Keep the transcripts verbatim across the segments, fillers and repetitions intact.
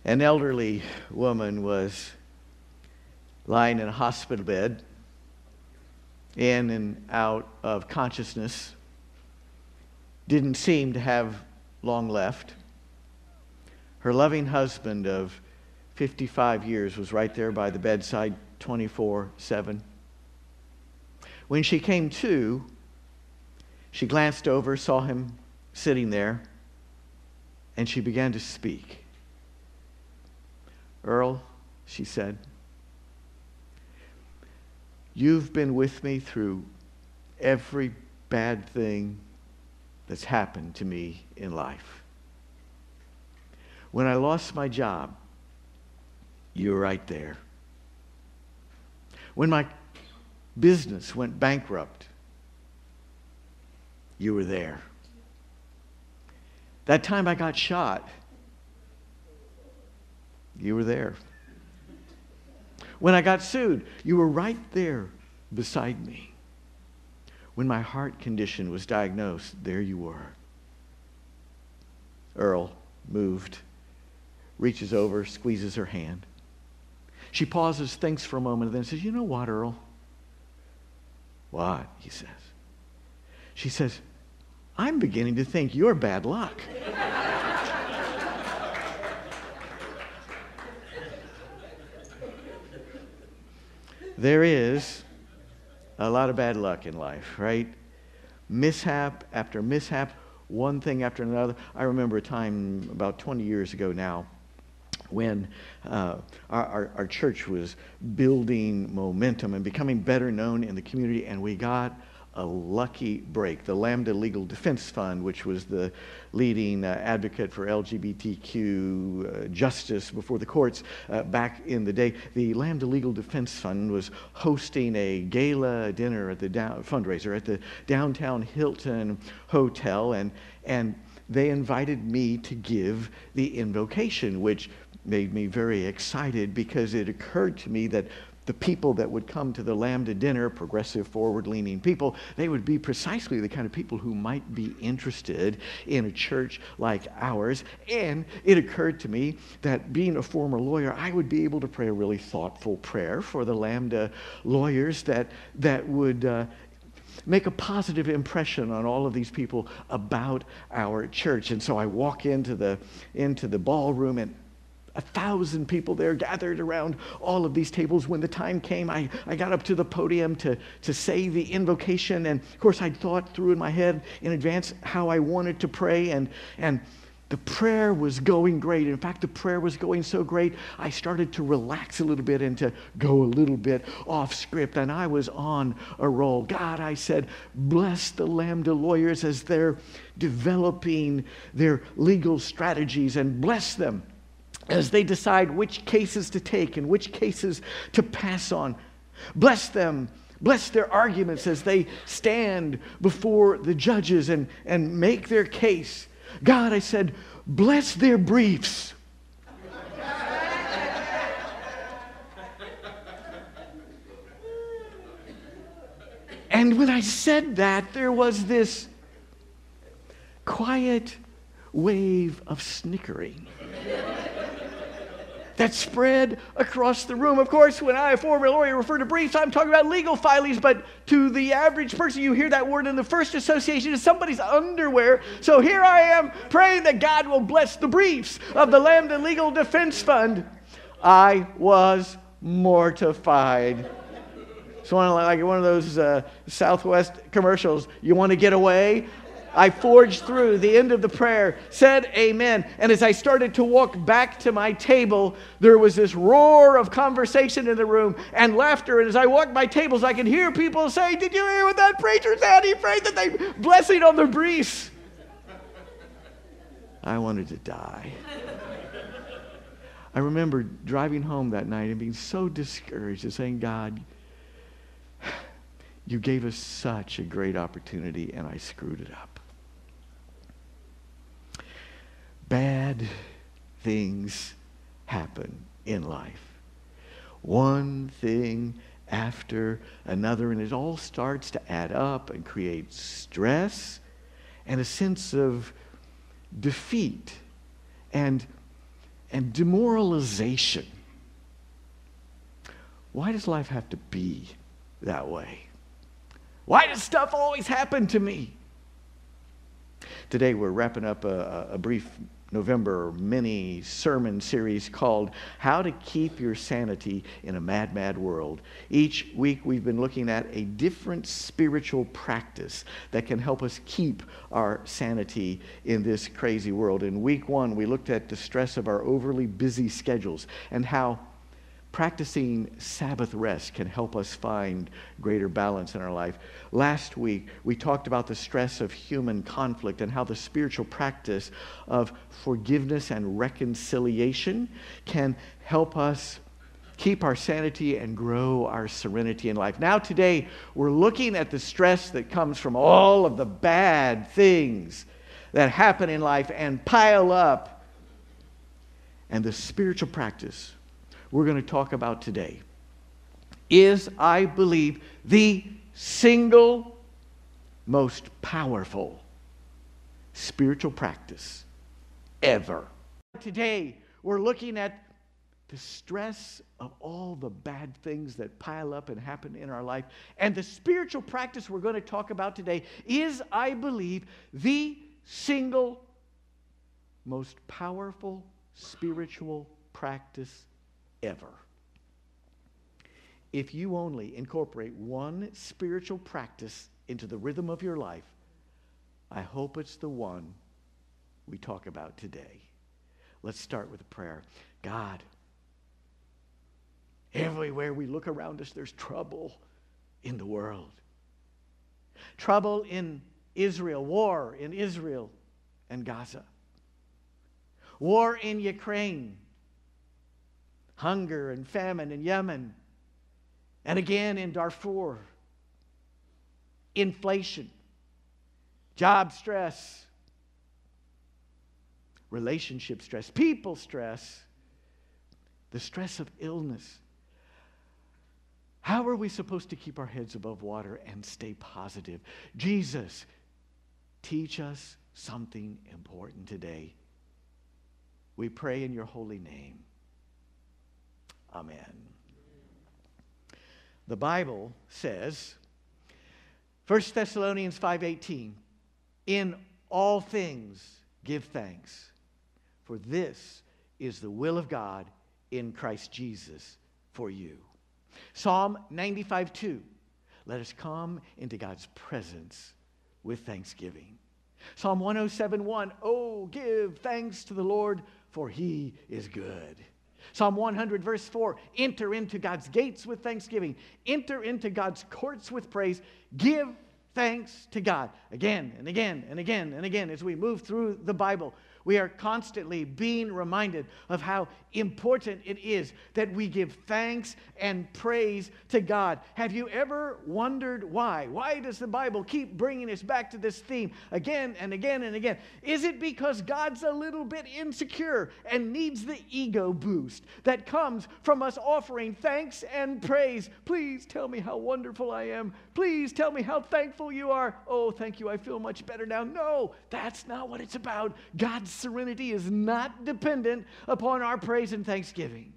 An elderly woman was lying in a hospital bed, in and out of consciousness, didn't seem to have long left. Her loving husband of fifty-five years was right there by the bedside twenty-four seven. When she came to, she glanced over, saw him sitting there, and she began to speak. "Earl," she said, "you've been with me through every bad thing that's happened to me in life. When I lost my job, you were right there. When my business went bankrupt, you were there. That time I got shot, you were there. When I got sued, you were right there beside me. When my heart condition was diagnosed, there you were." Earl, moved, reaches over, squeezes her hand. She pauses, thinks for a moment, and then says, "You know what, Earl?" "What?" he says. She says, "I'm beginning to think you're bad luck." There is a lot of bad luck in life, right? Mishap after mishap, one thing after another. I remember a time about twenty years ago now when uh, our, our, our church was building momentum and becoming better known in the community, and we got a lucky break. The Lambda Legal Defense Fund, which was the leading uh, advocate for L G B T Q uh, justice before the courts uh, back in the day, the Lambda Legal Defense Fund was hosting a gala dinner at the down, fundraiser at the downtown Hilton Hotel, and and they invited me to give the invocation, which made me very excited because it occurred to me that the people that would come to the Lambda dinner, progressive, forward-leaning people, they would be precisely the kind of people who might be interested in a church like ours. And it occurred to me that being a former lawyer, I would be able to pray a really thoughtful prayer for the Lambda lawyers that, that would uh, make a positive impression on all of these people about our church. And so I walk into the, into the ballroom, and a thousand people there gathered around all of these tables. When the time came, I, I got up to the podium to, to say the invocation. And of course, I'd thought through in my head in advance how I wanted to pray. And, and the prayer was going great. In fact, the prayer was going so great, I started to relax a little bit and to go a little bit off script. And I was on a roll. God, I said, bless the Lambda lawyers as they're developing their legal strategies, and bless them as they decide which cases to take and which cases to pass on. Bless them. Bless their arguments as they stand before the judges and, and make their case. God, I said, bless their briefs. And when I said that, there was this quiet wave of snickering that spread across the room. Of course, when I, a former lawyer, refer to briefs, I'm talking about legal filings, but to the average person, you hear that word in the first association is somebody's underwear. So here I am praying that God will bless the briefs of the Lambda Legal Defense Fund. I was mortified. It's one of, like one of those uh, Southwest commercials. You want to get away? I forged through the end of the prayer, said amen. And as I started to walk back to my table, there was this roar of conversation in the room and laughter. And as I walked my tables, I could hear people say, "Did you hear what that preacher said? He prayed that they blessing on the briefs." I wanted to die. I remember driving home that night and being so discouraged and saying, "God, you gave us such a great opportunity and I screwed it up." Bad things happen in life. One thing after another, and it all starts to add up and create stress and a sense of defeat. And and demoralization. Why does life have to be that way? Why does stuff always happen to me? Today we're wrapping up a, a brief November mini sermon series called How to Keep Your Sanity in a Mad, Mad World. Each week we've been looking at a different spiritual practice that can help us keep our sanity in this crazy world. In week one, we looked at the stress of our overly busy schedules and how practicing Sabbath rest can help us find greater balance in our life. Last week, we talked about the stress of human conflict and how the spiritual practice of forgiveness and reconciliation can help us keep our sanity and grow our serenity in life. Now today, we're looking at the stress that comes from all of the bad things that happen in life and pile up, and the spiritual practice we're going to talk about today is, I believe, the single most powerful spiritual practice ever. Today, we're looking at the stress of all the bad things that pile up and happen in our life. And the spiritual practice we're going to talk about today is, I believe, the single most powerful spiritual practice ever. If you only incorporate one spiritual practice into the rhythm of your life, I hope it's the one we talk about today. Let's start with a prayer. God, everywhere we look around us, there's trouble in the world. Trouble in Israel, war in Israel and Gaza. War in Ukraine. Hunger and famine in Yemen, and again in Darfur. Inflation, job stress, relationship stress, people stress, the stress of illness. How are we supposed to keep our heads above water and stay positive? Jesus, teach us something important today. We pray in your holy name. Amen. The Bible says, First Thessalonians five eighteen, in all things give thanks, for this is the will of God in Christ Jesus for you. Psalm ninety-five two, let us come into God's presence with thanksgiving. Psalm one oh seven one, oh, give thanks to the Lord, for he is good. Psalm one hundred verse four, enter into God's gates with thanksgiving. Enter into God's courts with praise. Give thanks to God. Again and again and again and again as we move through the Bible, we are constantly being reminded of how important it is that we give thanks and praise to God. Have you ever wondered why? Why does the Bible keep bringing us back to this theme again and again and again? Is it because God's a little bit insecure and needs the ego boost that comes from us offering thanks and praise? Please tell me how wonderful I am. Please tell me how thankful you are. Oh, thank you. I feel much better now. No, that's not what it's about. God's serenity is not dependent upon our praise and thanksgiving.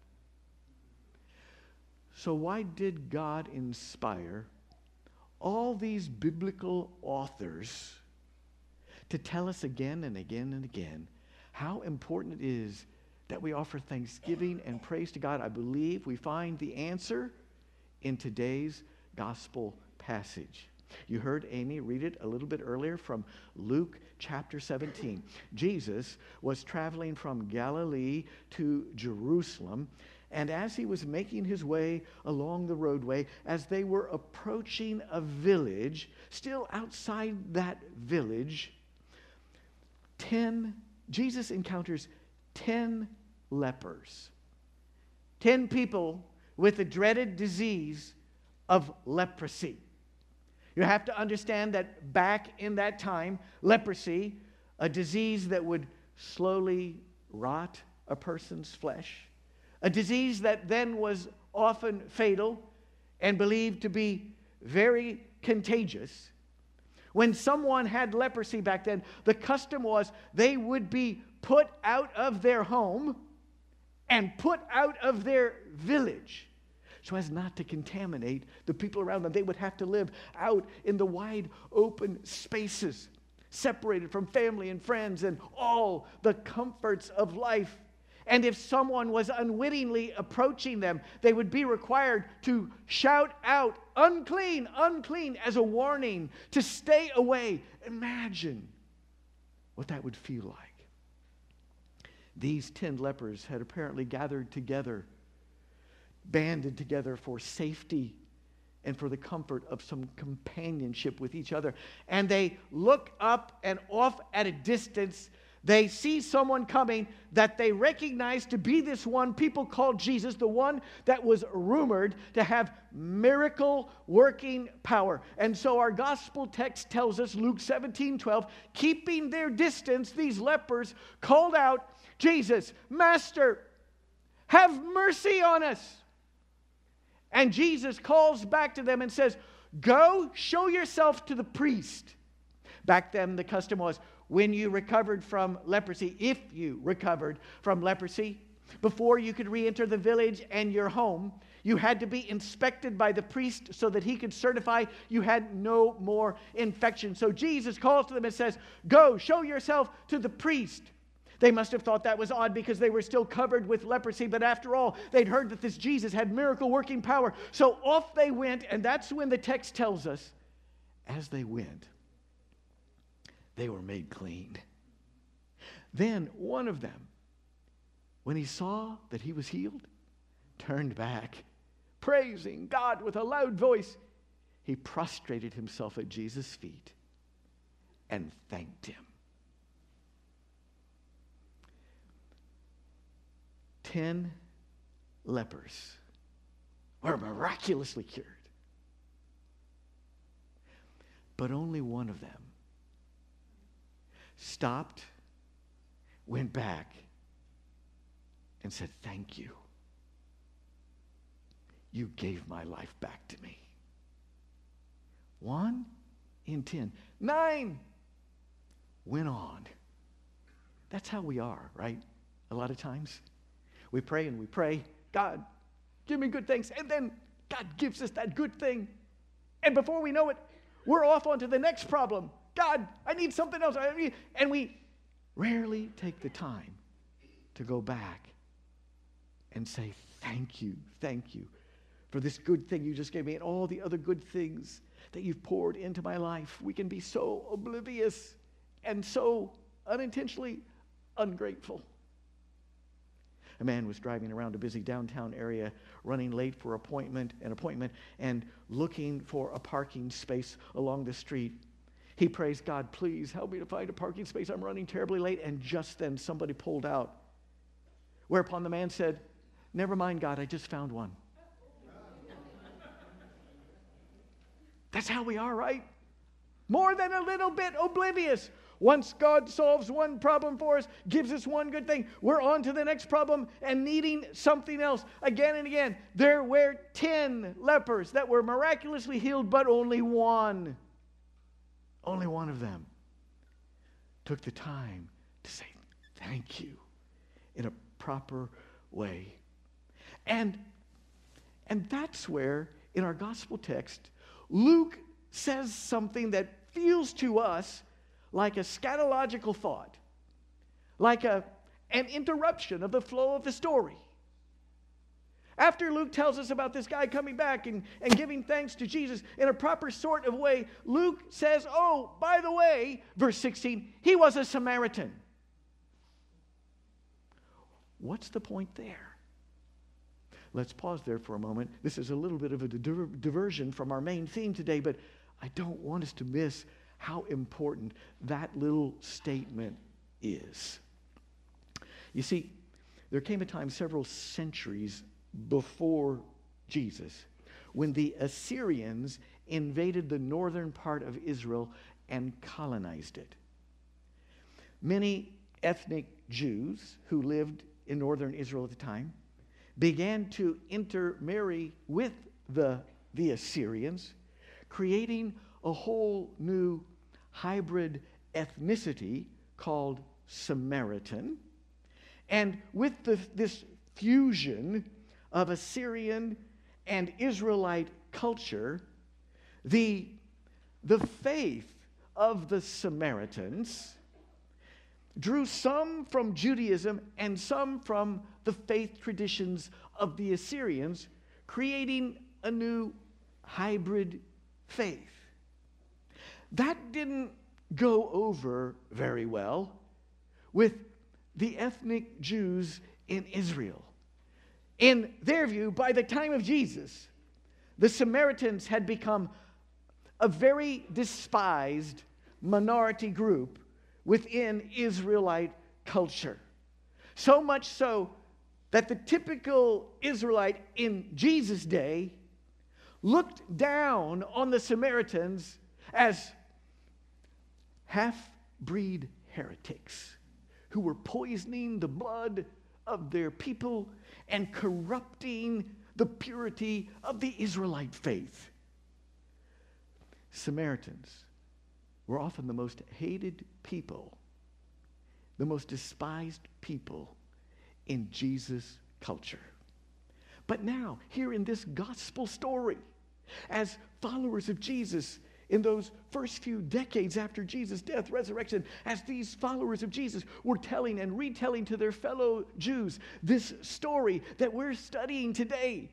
So why did God inspire all these biblical authors to tell us again and again and again how important it is that we offer thanksgiving and praise to God? I believe we find the answer in today's gospel passage. You heard Amy read it a little bit earlier from Luke chapter seventeen. Jesus was traveling from Galilee to Jerusalem, and as he was making his way along the roadway, as they were approaching a village, still outside that village, ten, Jesus encounters ten lepers. Ten people with the dreaded disease of leprosy. You have to understand that back in that time, leprosy, a disease that would slowly rot a person's flesh, a disease that then was often fatal and believed to be very contagious. When someone had leprosy back then, the custom was they would be put out of their home and put out of their village, so as not to contaminate the people around them. They would have to live out in the wide open spaces, separated from family and friends and all the comforts of life. And if someone was unwittingly approaching them, they would be required to shout out, "Unclean, unclean," as a warning to stay away. Imagine what that would feel like. These ten lepers had apparently gathered together, banded together for safety and for the comfort of some companionship with each other. And they look up, and off at a distance, they see someone coming that they recognize to be this one people called Jesus, the one that was rumored to have miracle working power. And so our gospel text tells us, Luke seventeen twelve, keeping their distance, these lepers called out, "Jesus, Master, have mercy on us." And Jesus calls back to them and says, "Go, show yourself to the priest." Back then, the custom was, when you recovered from leprosy, if you recovered from leprosy, before you could re-enter the village and your home, you had to be inspected by the priest so that he could certify you had no more infection. So Jesus calls to them and says, "Go, show yourself to the priest." They must have thought that was odd because they were still covered with leprosy. But after all, they'd heard that this Jesus had miracle-working power. So off they went, and that's when the text tells us, as they went, they were made clean. Then one of them, when he saw that he was healed, turned back, praising God with a loud voice. He prostrated himself at Jesus' feet and thanked him. Ten lepers were miraculously cured. But only one of them stopped, went back, and said, "Thank you. You gave my life back to me." One in ten. Nine went on. That's how we are, right? A lot of times. We pray and we pray, "God, give me good things." And then God gives us that good thing. And before we know it, we're off onto the next problem. "God, I need something else." And we rarely take the time to go back and say, "Thank you, thank you for this good thing you just gave me and all the other good things that you've poured into my life." We can be so oblivious and so unintentionally ungrateful. A man was driving around a busy downtown area, running late for appointment, an appointment, and looking for a parking space along the street. He praised God, "Please help me to find a parking space. I'm running terribly late." And just then somebody pulled out. Whereupon the man said, "Never mind, God, I just found one." That's how we are, right? More than a little bit oblivious. Once God solves one problem for us, gives us one good thing, we're on to the next problem and needing something else again and again. There were ten lepers that were miraculously healed, but only one, only one of them took the time to say thank you in a proper way. And, and that's where, in our gospel text, Luke says something that feels to us like a scatological thought, like a, an interruption of the flow of the story. After Luke tells us about this guy coming back and, and giving thanks to Jesus in a proper sort of way, Luke says, "Oh, by the way," verse sixteen, "he was a Samaritan." What's the point there? Let's pause there for a moment. This is a little bit of a diver- diversion from our main theme today, but I don't want us to miss how important that little statement is. You see, there came a time several centuries before Jesus when the Assyrians invaded the northern part of Israel and colonized it. Many ethnic Jews who lived in northern Israel at the time began to intermarry with the, the Assyrians, creating a whole new hybrid ethnicity called Samaritan. And with the, this fusion of Assyrian and Israelite culture, the, the faith of the Samaritans drew some from Judaism and some from the faith traditions of the Assyrians, creating a new hybrid faith. That didn't go over very well with the ethnic Jews in Israel. In their view, by the time of Jesus, the Samaritans had become a very despised minority group within Israelite culture. So much so that the typical Israelite in Jesus' day looked down on the Samaritans as half-breed heretics who were poisoning the blood of their people and corrupting the purity of the Israelite faith. Samaritans were often the most hated people, the most despised people in Jesus' culture. But now, here in this gospel story, as followers of Jesus, in those first few decades after Jesus' death, resurrection, as these followers of Jesus were telling and retelling to their fellow Jews this story that we're studying today,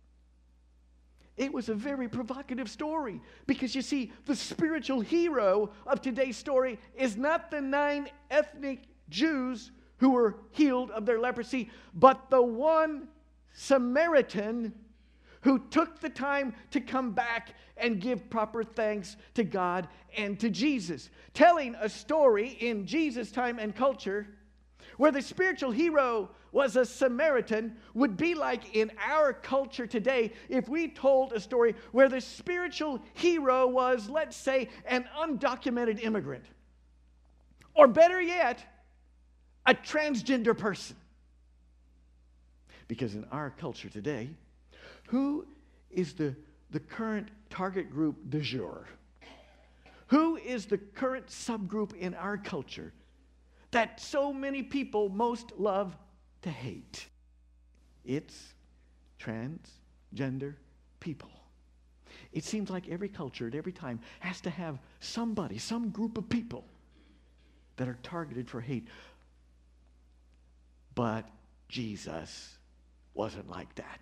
it was a very provocative story, because you see, the spiritual hero of today's story is not the nine ethnic Jews who were healed of their leprosy, but the one Samaritan who took the time to come back and give proper thanks to God and to Jesus. Telling a story in Jesus' time and culture where the spiritual hero was a Samaritan would be like in our culture today if we told a story where the spiritual hero was, let's say, an undocumented immigrant. Or better yet, a transgender person. Because in our culture today, who is the, the current target group du jour? Who is the current subgroup in our culture that so many people most love to hate? It's transgender people. It seems like every culture at every time has to have somebody, some group of people that are targeted for hate. But Jesus wasn't like that.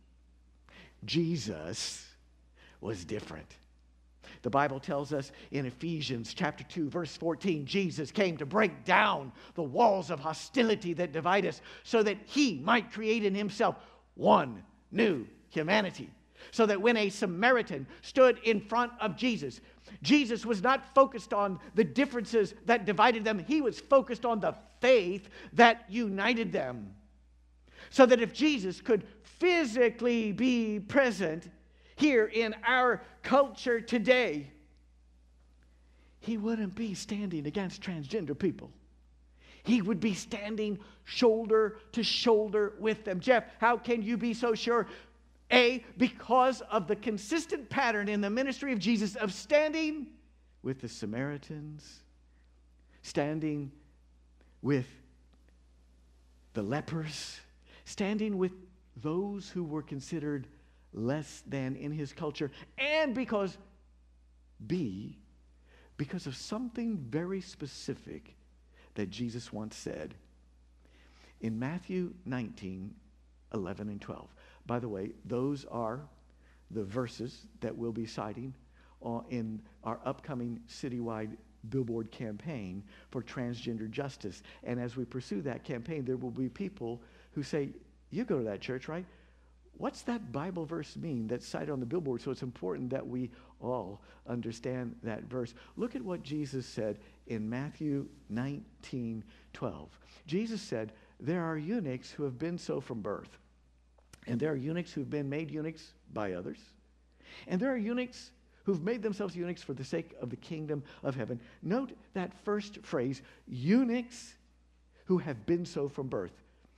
Jesus was different. The Bible tells us in Ephesians chapter two, verse fourteen, Jesus came to break down the walls of hostility that divide us so that he might create in himself one new humanity. So that when a Samaritan stood in front of Jesus, Jesus was not focused on the differences that divided them. He was focused on the faith that united them. So that if Jesus could physically be present here in our culture today, he wouldn't be standing against transgender people. He would be standing shoulder to shoulder with them. Jeff, how can you be so sure? A, because of the consistent pattern in the ministry of Jesus of standing with the Samaritans, standing with the lepers, standing with those who were considered less than in his culture, and because, B, because of something very specific that Jesus once said in Matthew nineteen, eleven and twelve. By the way, those are the verses that we'll be citing uh, in our upcoming citywide billboard campaign for transgender justice. And as we pursue that campaign, there will be people who say, you go to that church, right? What's that Bible verse mean that's cited on the billboard? So it's important that we all understand that verse. Look at what Jesus said in Matthew nineteen, twelve. Jesus said, there are eunuchs who have been so from birth. And there are eunuchs who've been made eunuchs by others. And there are eunuchs who've made themselves eunuchs for the sake of the kingdom of heaven. Note that first phrase, eunuchs who have been so from birth.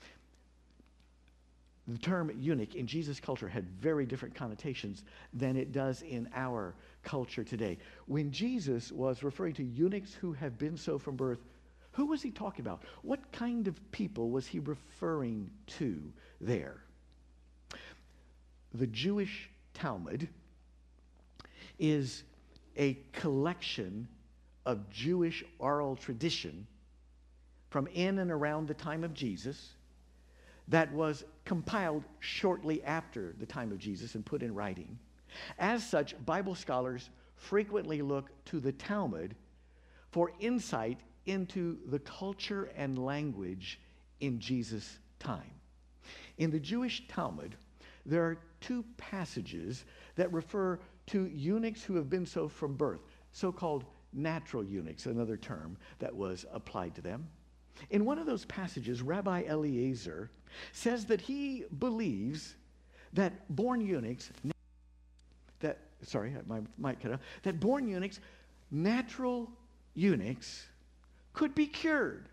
The term eunuch in Jesus' culture had very different connotations than it does in our culture today. When Jesus was referring to eunuchs who have been so from birth, Who was he talking about? What kind of people was he referring to there? The Jewish Talmud is a collection of Jewish oral tradition from in and around the time of Jesus that was compiled shortly after the time of Jesus and put in writing. As such, Bible scholars frequently look to the Talmud for insight into the culture and language in Jesus' time. In the Jewish Talmud, there are two passages that refer to eunuchs who have been so from birth, so-called natural eunuchs, another term that was applied to them. In one of those passages, Rabbi Eliezer says that he believes that born eunuchs, that, sorry, my mic cut out, that born eunuchs, natural eunuchs, could be cured.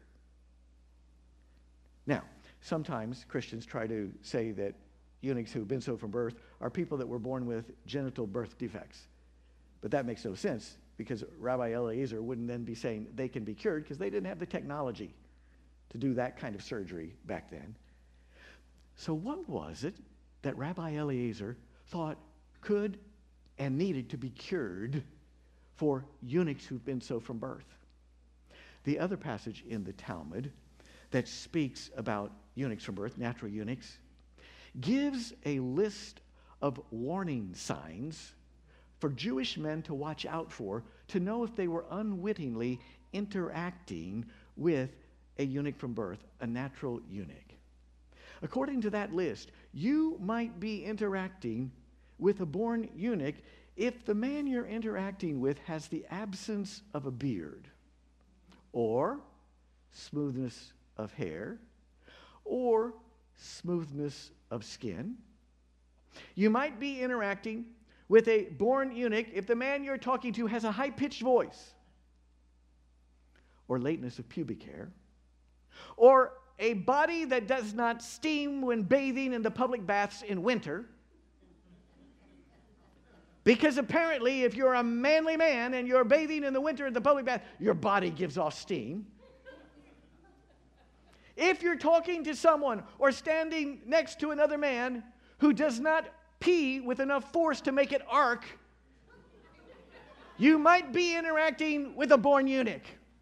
Now, sometimes Christians try to say that eunuchs who've been so from birth are people that were born with genital birth defects. But that makes no sense, because Rabbi Eliezer wouldn't then be saying they can be cured, because they didn't have the technology to do that kind of surgery back then. So what was it that Rabbi Eliezer thought could and needed to be cured for eunuchs who've been so from birth? The other passage in the Talmud that speaks about eunuchs from birth, natural eunuchs, gives a list of warning signs for Jewish men to watch out for, to know if they were unwittingly interacting with a eunuch from birth, a natural eunuch. According to that list, you might be interacting with a born eunuch if the man you're interacting with has the absence of a beard, or smoothness of hair, or smoothness of skin. You might be interacting with a born eunuch if the man you're talking to has a high-pitched voice, or lateness of pubic hair, or a body that does not steam when bathing in the public baths in winter. Because apparently, if you're a manly man and you're bathing in the winter in the public bath, your body gives off steam. If you're talking to someone or standing next to another man who does not pee with enough force to make it arc, you might be interacting with a born eunuch.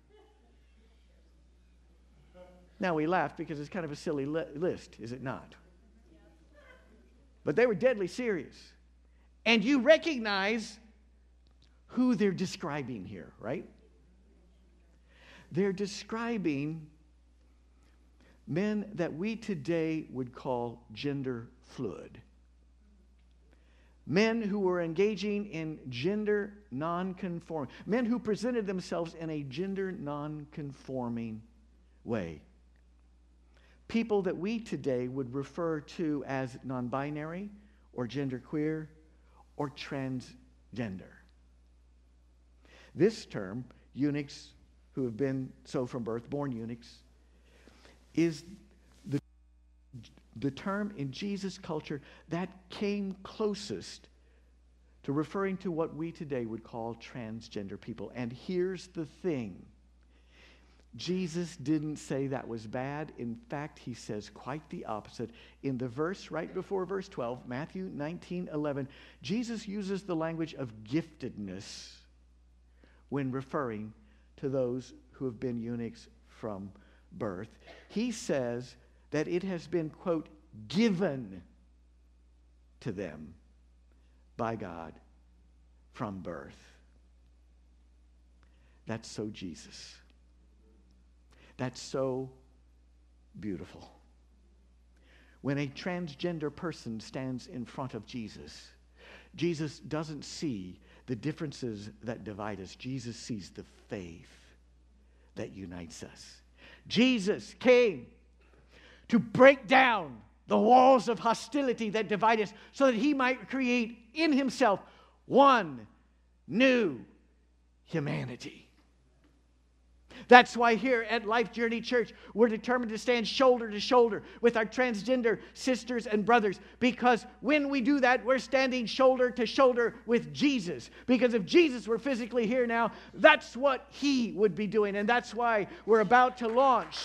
Now we laugh because it's kind of a silly li- list, is it not? But they were deadly serious. And you recognize who they're describing here, right? They're describing men that we today would call gender fluid. Men who were engaging in gender non-conforming. Men who presented themselves in a gender non-conforming way. People that we today would refer to as non-binary or genderqueer or transgender. This term, eunuchs who have been so from birth, born eunuchs, is the, the term in Jesus' culture that came closest to referring to what we today would call transgender people. And here's the thing. Jesus didn't say that was bad. In fact, he says quite the opposite. In the verse right before verse twelve, Matthew nineteen eleven, Jesus uses the language of giftedness when referring to those who have been eunuchs from birth. He says that it has been, quote, given to them by God from birth. That's so Jesus. That's so beautiful. When a transgender person stands in front of Jesus, Jesus doesn't see the differences that divide us. Jesus sees the faith that unites us. Jesus came to break down the walls of hostility that divide us so that he might create in himself one new humanity. That's why here at Life Journey Church, we're determined to stand shoulder to shoulder with our transgender sisters and brothers, because when we do that, we're standing shoulder to shoulder with Jesus. Because if Jesus were physically here now, that's what he would be doing. And that's why we're about to launch.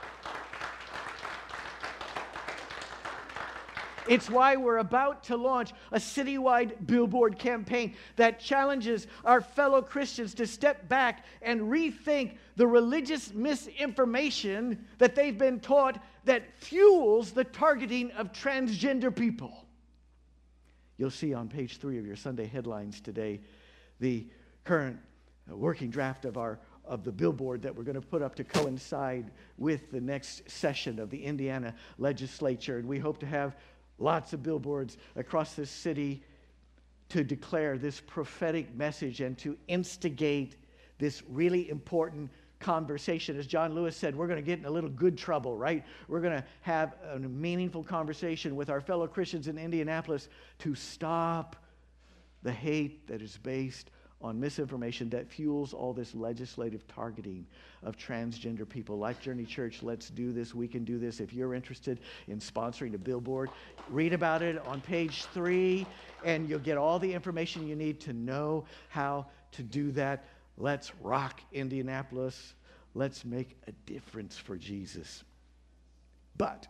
It's why we're about to launch a citywide billboard campaign that challenges our fellow Christians to step back and rethink the religious misinformation that they've been taught that fuels the targeting of transgender people. You'll see on page three of your Sunday headlines today the current working draft of our of the billboard that we're going to put up to coincide with the next session of the Indiana legislature. And we hope to have lots of billboards across this city to declare this prophetic message and to instigate this really important conversation. As John Lewis said, we're going to get in a little good trouble, right? We're going to have a meaningful conversation with our fellow Christians in Indianapolis to stop the hate that is based on misinformation that fuels all this legislative targeting of transgender people. Life Journey Church, let's do this. We can do this. If you're interested in sponsoring a billboard, read about it on page three, and you'll get all the information you need to know how to do that. Let's rock Indianapolis. Let's make a difference for Jesus. But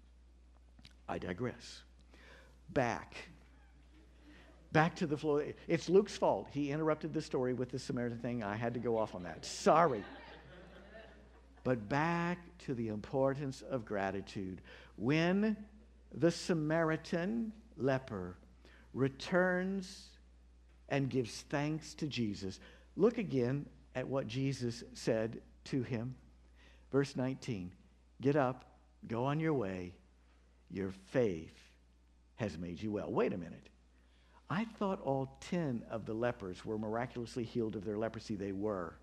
I digress. Back. Back to the flow. It's Luke's fault. He interrupted the story with the Samaritan thing. I had to go off on that. Sorry. But back to the importance of gratitude. When the Samaritan leper returns and gives thanks to Jesus, look again at what Jesus said to him. Verse nineteen, get up, go on your way. Your faith has made you well. Wait a minute. I thought all ten of the lepers were miraculously healed of their leprosy. They were.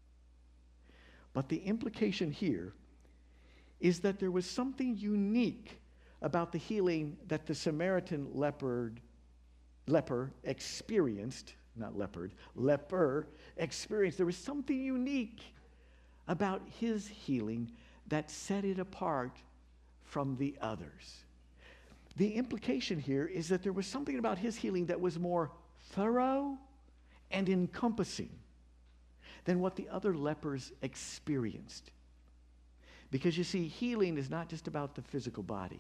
But the implication here is that there was something unique about the healing that the Samaritan leopard, leper experienced, not leopard, leper experienced. There was something unique about his healing that set it apart from the others. The implication here is that there was something about his healing that was more thorough and encompassing than what the other lepers experienced. Because you see, healing is not just about the physical body.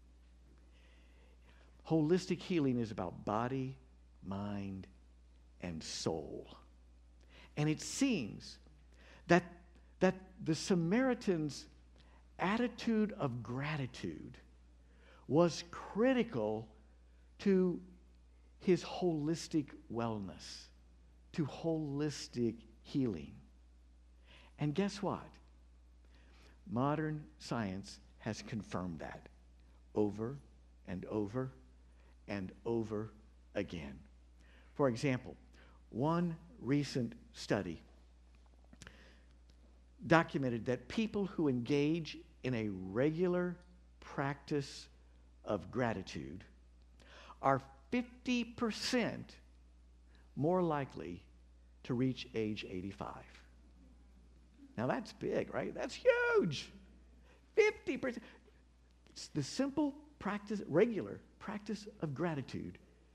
Holistic healing is about body, mind, and soul. And it seems that, that the Samaritan's attitude of gratitude was critical to his holistic wellness, to holistic healing. And guess what? Modern science has confirmed that over and over and over again. For example, one recent study documented that people who engage in a regular practice of gratitude are fifty percent more likely to reach age eighty-five. Now that's big, right? That's huge. fifty percent. It's the simple practice, regular practice of gratitude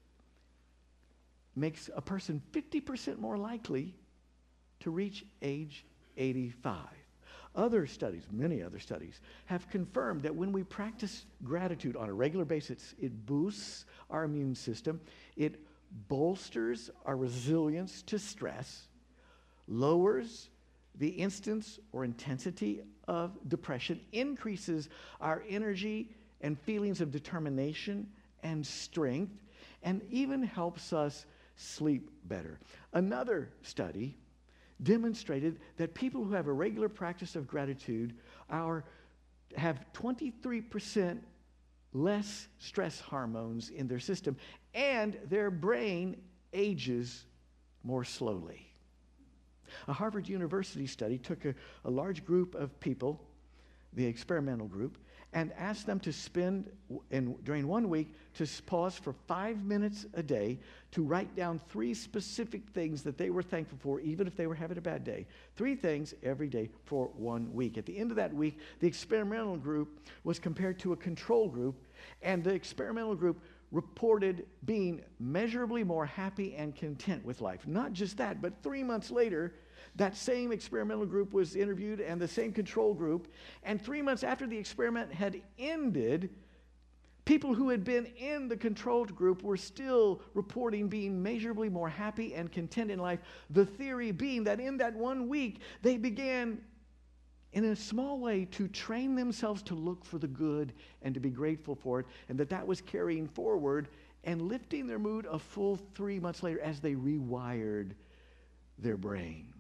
makes a person fifty percent more likely to reach age eighty-five. Other studies, many other studies, have confirmed that when we practice gratitude on a regular basis, it boosts our immune system, it bolsters our resilience to stress, lowers the instance or intensity of depression, increases our energy and feelings of determination and strength, and even helps us sleep better. Another study demonstrated that people who have a regular practice of gratitude are, have twenty-three percent less stress hormones in their system, and their brain ages more slowly. A Harvard University study took a, a large group of people the experimental group, and asked them to spend, in, during one week, to pause for five minutes a day to write down three specific things that they were thankful for, even if they were having a bad day. Three things every day for one week. At the end of that week, the experimental group was compared to a control group, and the experimental group reported being measurably more happy and content with life. Not just that, but three months later, that same experimental group was interviewed and the same control group. And three months after the experiment had ended, people who had been in the controlled group were still reporting being measurably more happy and content in life. The theory being that in that one week, they began in a small way to train themselves to look for the good and to be grateful for it, and that that was carrying forward and lifting their mood a full three months later as they rewired their brain.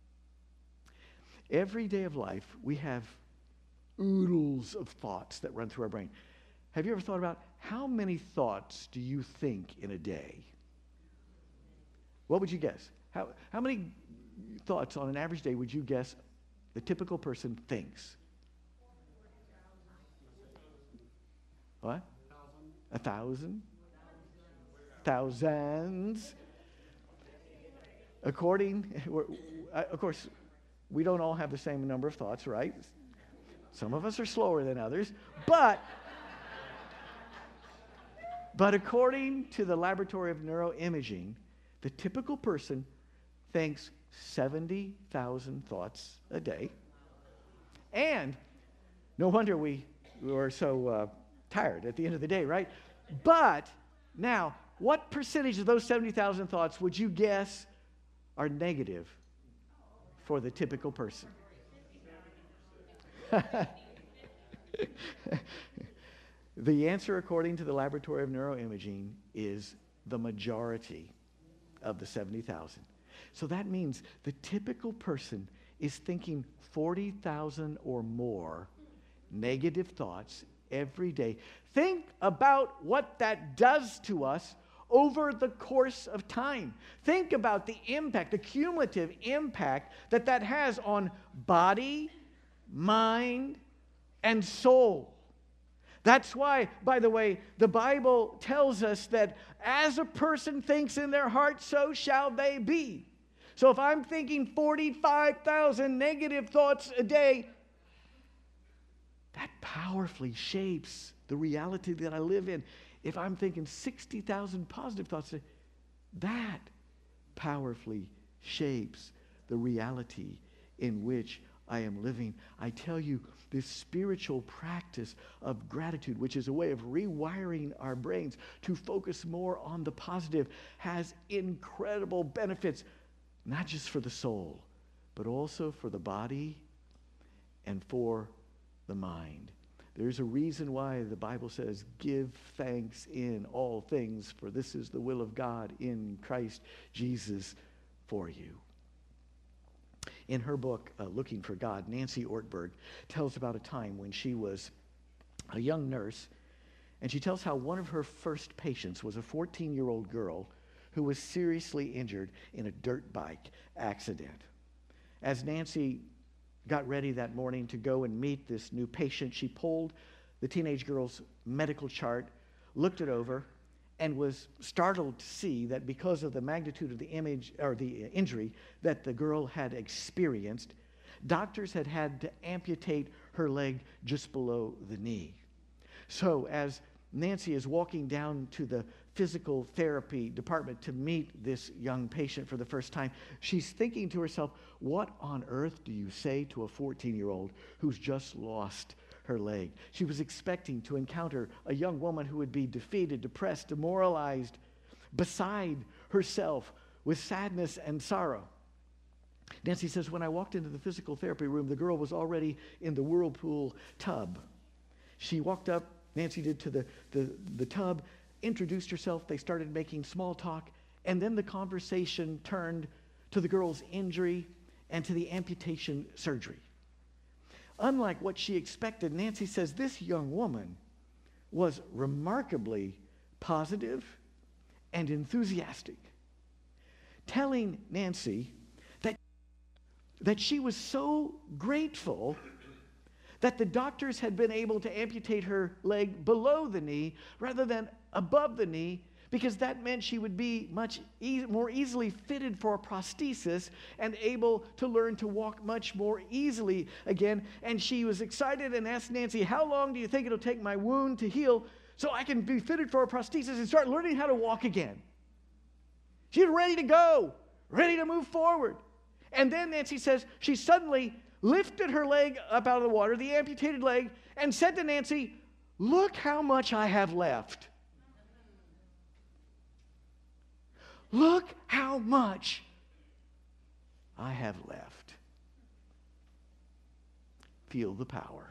Every day of life, we have oodles of thoughts that run through our brain. Have you ever thought about how many thoughts do you think in a day? What would you guess? How, how many thoughts on an average day would you guess the typical person thinks? What? A thousand? Thousands? According, of course, we don't all have the same number of thoughts, right? Some of us are slower than others, but but according to the Laboratory of Neuroimaging, the typical person thinks seventy thousand thoughts a day. And no wonder we were so uh, tired at the end of the day, right? But now, what percentage of those seventy thousand thoughts would you guess are negative for the typical person? The answer, according to the Laboratory of Neuroimaging, is the majority of the seventy thousand. So that means the typical person is thinking forty thousand or more negative thoughts every day. Think about what that does to us over the course of time. Think about the impact, the cumulative impact that that has on body, mind, and soul. That's why, by the way, the Bible tells us that as a person thinks in their heart, so shall they be. So if I'm thinking forty-five thousand negative thoughts a day, that powerfully shapes the reality that I live in. If I'm thinking sixty thousand positive thoughts a day, that powerfully shapes the reality in which I am living. I tell you, this spiritual practice of gratitude, which is a way of rewiring our brains to focus more on the positive, has incredible benefits, not just for the soul, but also for the body and for the mind. There's a reason why the Bible says, give thanks in all things, for this is the will of God in Christ Jesus for you. In her book, uh, Looking for God, Nancy Ortberg tells about a time when she was a young nurse, and she tells how one of her first patients was a fourteen-year-old girl who was seriously injured in a dirt bike accident. As Nancy got ready that morning to go and meet this new patient, she pulled the teenage girl's medical chart, looked it over, and was startled to see that because of the magnitude of the image or the injury that the girl had experienced, doctors had had to amputate her leg just below the knee. So as Nancy is walking down to the physical therapy department to meet this young patient for the first time, she's thinking to herself, what on earth do you say to a fourteen-year-old who's just lost her leg? She was expecting to encounter a young woman who would be defeated, depressed, demoralized, beside herself with sadness and sorrow. Nancy says, when I walked into the physical therapy room, the girl was already in the whirlpool tub. She walked up, Nancy did, to the, the, the tub, introduced herself, they started making small talk, and then the conversation turned to the girl's injury and to the amputation surgery. Unlike what she expected, Nancy says this young woman was remarkably positive and enthusiastic, telling Nancy that, that she was so grateful that the doctors had been able to amputate her leg below the knee rather than above the knee, because that meant she would be much e- more easily fitted for a prosthesis and able to learn to walk much more easily again. And she was excited and asked Nancy, how long do you think it'll take my wound to heal so I can be fitted for a prosthesis and start learning how to walk again? She's ready to go, ready to move forward. And then Nancy says she suddenly lifted her leg up out of the water, the amputated leg, and said to Nancy, look how much I have left. Look how much I have left. Feel the power.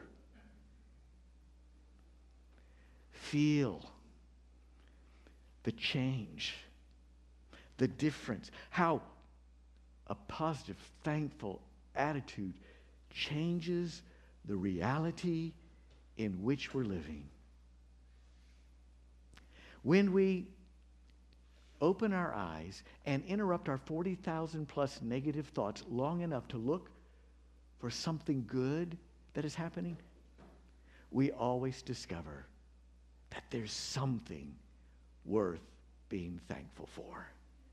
Feel the change, the difference, how a positive, thankful attitude changes the reality in which we're living. When we open our eyes and interrupt our forty thousand plus negative thoughts long enough to look for something good that is happening, we always discover that there's something worth being thankful for.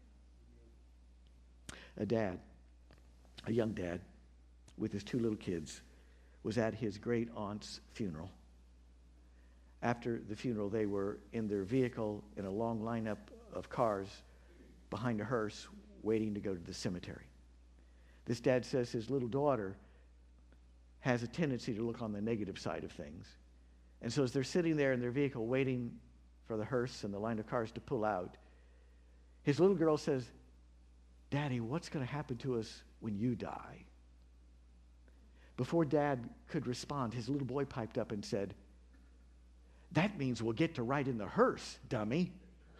A dad, a young dad with his two little kids, was at his great aunt's funeral. After the funeral, they were in their vehicle in a long lineup of cars behind a hearse waiting to go to the cemetery. This dad says his little daughter has a tendency to look on the negative side of things. And so as they're sitting there in their vehicle waiting for the hearse and the line of cars to pull out, his little girl says, Daddy, what's going to happen to us when you die? Before Dad could respond, his little boy piped up and said, that means we'll get to ride in the hearse, dummy.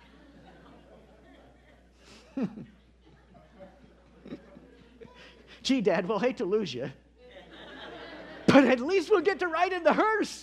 Gee, Dad, we'll hate to lose you, but at least we'll get to ride in the hearse.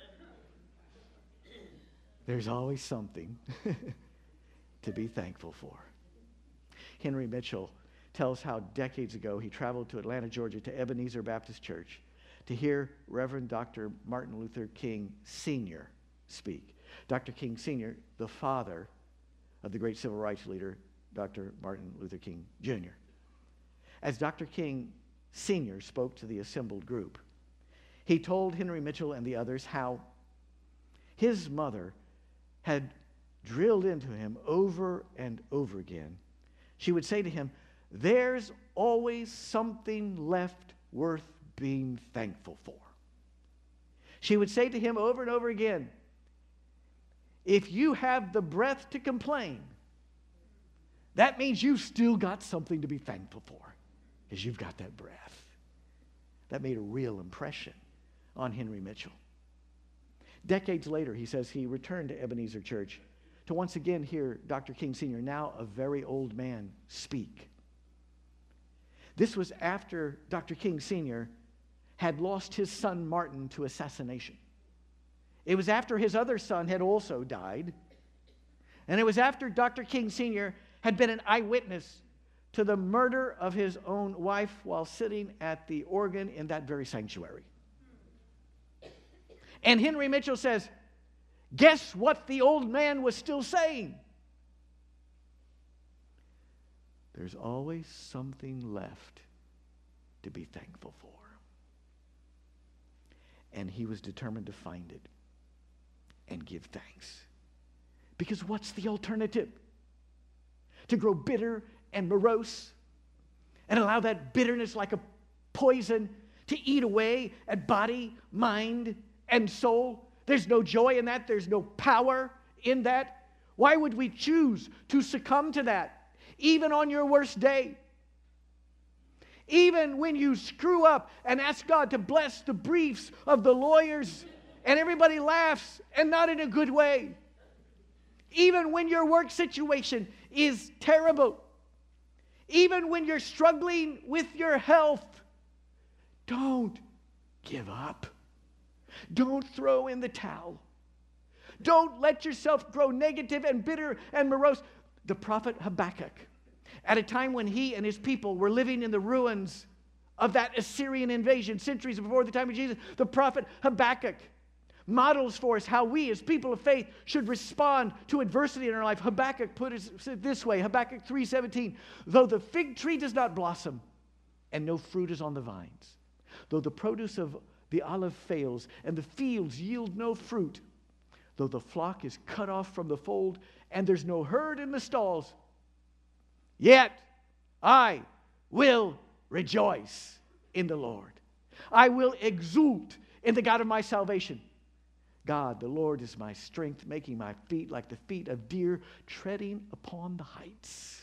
There's always something to be thankful for. Henry Mitchell tells how decades ago he traveled to Atlanta, Georgia, to Ebenezer Baptist Church to hear Reverend Doctor Martin Luther King Senior speak. Doctor King Senior, the father of the great civil rights leader, Doctor Martin Luther King Junior As Doctor King Senior spoke to the assembled group, he told Henry Mitchell and the others how his mother had drilled into him over and over again. She would say to him, there's always something left worth being thankful for. She would say to him over and over again, if you have the breath to complain, that means you've still got something to be thankful for, because you've got that breath. That made a real impression on Henry Mitchell. Decades later, he says he returned to Ebenezer Church to once again hear Doctor King Senior, now a very old man, speak. This was after Doctor King Senior had lost his son Martin to assassination. It was after his other son had also died. And it was after Doctor King Senior had been an eyewitness to the murder of his own wife while sitting at the organ in that very sanctuary. And Henry Mitchell says, guess what the old man was still saying? There's always something left to be thankful for. And he was determined to find it and give thanks. Because what's the alternative? To grow bitter and morose and allow that bitterness like a poison to eat away at body, mind, and soul. There's no joy in that. There's no power in that. Why would we choose to succumb to that, even on your worst day? Even when you screw up and ask God to bless the briefs of the lawyers and everybody laughs and not in a good way. Even when your work situation is terrible. Even when you're struggling with your health. Don't give up. Don't throw in the towel. Don't let yourself grow negative and bitter and morose. The prophet Habakkuk, at a time when he and his people were living in the ruins of that Assyrian invasion centuries before the time of Jesus. The prophet Habakkuk models for us how we as people of faith should respond to adversity in our life. Habakkuk put it this way, Habakkuk three seventeen, though the fig tree does not blossom and no fruit is on the vines, though the produce of the olive fails and the fields yield no fruit, though the flock is cut off from the fold and there's no herd in the stalls, yet I will rejoice in the Lord. I will exult in the God of my salvation. God, the Lord, is my strength, making my feet like the feet of deer treading upon the heights.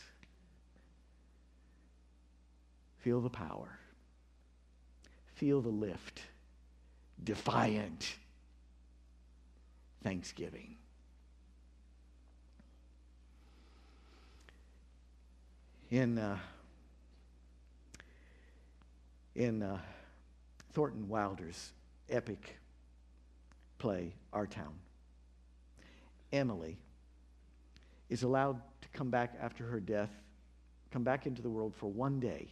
Feel the power. Feel the lift. Defiant thanksgiving. In uh, in uh, Thornton Wilder's epic play, Our Town, Emily is allowed to come back after her death, come back into the world for one day.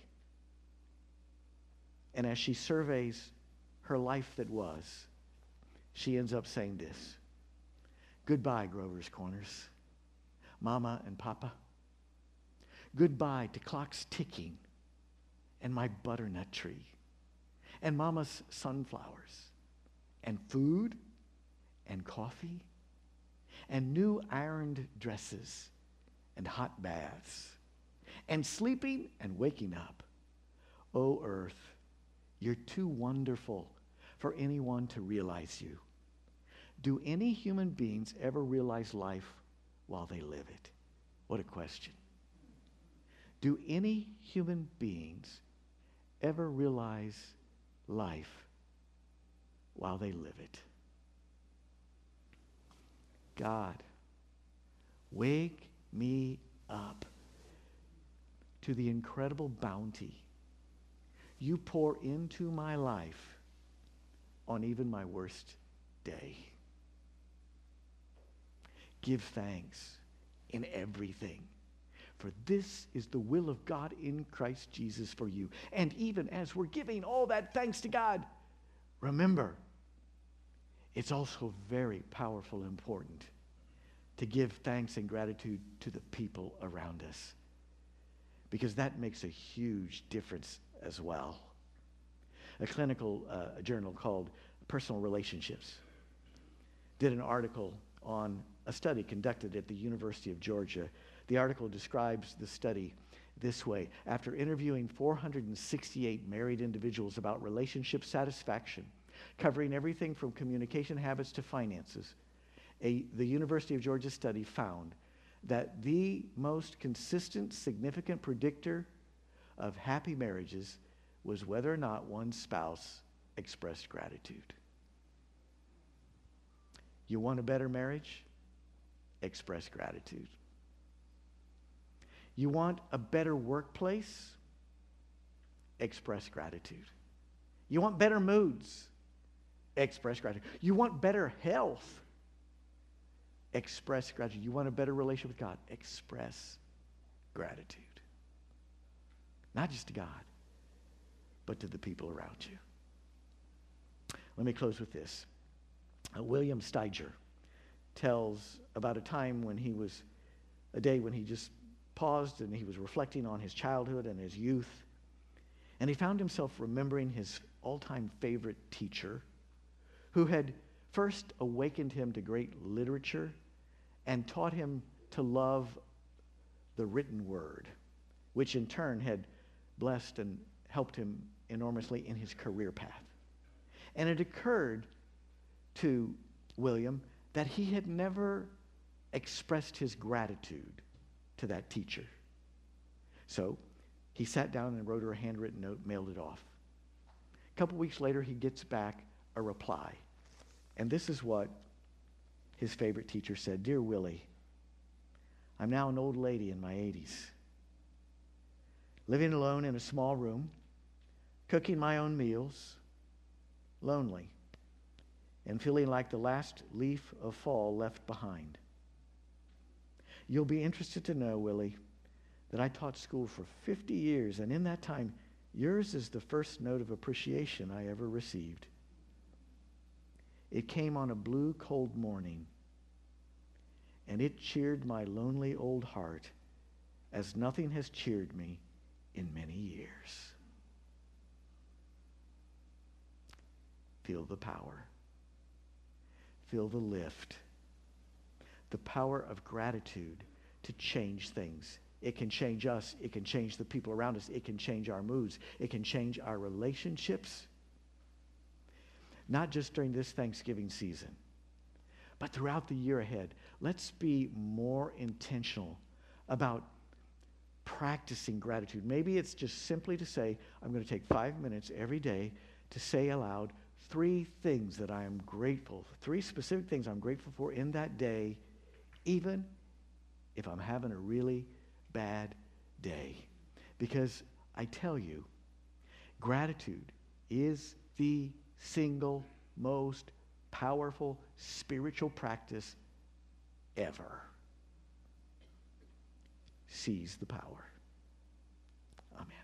And as she surveys her life that was, she ends up saying this: goodbye, Grover's Corners, Mama and Papa. Goodbye to clocks ticking and my butternut tree and Mama's sunflowers and food and coffee and new ironed dresses and hot baths and sleeping and waking up. Oh, earth, you're too wonderful for anyone to realize you. Do any human beings ever realize life while they live it? What a question. Do any human beings ever realize life while they live it? God, wake me up to the incredible bounty you pour into my life on even my worst day. Give thanks in everything, for this is the will of God in Christ Jesus for you. And even as we're giving all that thanks to God, remember, it's also very powerful and important to give thanks and gratitude to the people around us, because that makes a huge difference as well. A clinical uh, journal called Personal Relationships did an article on a study conducted at the University of Georgia. The article describes the study this way: after interviewing four hundred sixty-eight married individuals about relationship satisfaction, covering everything from communication habits to finances, a, the University of Georgia study found that the most consistent, significant predictor of happy marriages was whether or not one spouse expressed gratitude. You want a better marriage? Express gratitude. You want a better workplace? Express gratitude. You want better moods? Express gratitude. You want better health? Express gratitude. You want a better relationship with God? Express gratitude. Not just to God, but to the people around you. Let me close with this. Uh, William Steiger tells about a time when he was, a day when he just paused and he was reflecting on his childhood and his youth. And he found himself remembering his all-time favorite teacher, who had first awakened him to great literature and taught him to love the written word, which in turn had blessed and helped him enormously in his career path. And it occurred to William that he had never expressed his gratitude to that teacher. So he sat down and wrote her a handwritten note, mailed it off. A couple weeks later, he gets back a reply. And this is what his favorite teacher said: "Dear Willie, I'm now an old lady in my eighties, living alone in a small room, cooking my own meals, lonely, and feeling like the last leaf of fall left behind. You'll be interested to know, Willie, that I taught school for fifty years, and in that time, Yours is the first note of appreciation I ever received. It came on a blue, cold morning, and it cheered my lonely old heart as nothing has cheered me in many years. Feel the power. Feel the lift. The power of gratitude to change things. It can change us. It can change the people around us. It can change our moods. It can change our relationships. Not just during this Thanksgiving season, but throughout the year ahead. Let's be more intentional about practicing gratitude. Maybe it's just simply to say, I'm going to take five minutes every day to say aloud three things that I am grateful for, three specific things I'm grateful for in that day, even if I'm having a really bad day. Because I tell you, gratitude is the single most powerful spiritual practice ever. Seize the power. Amen.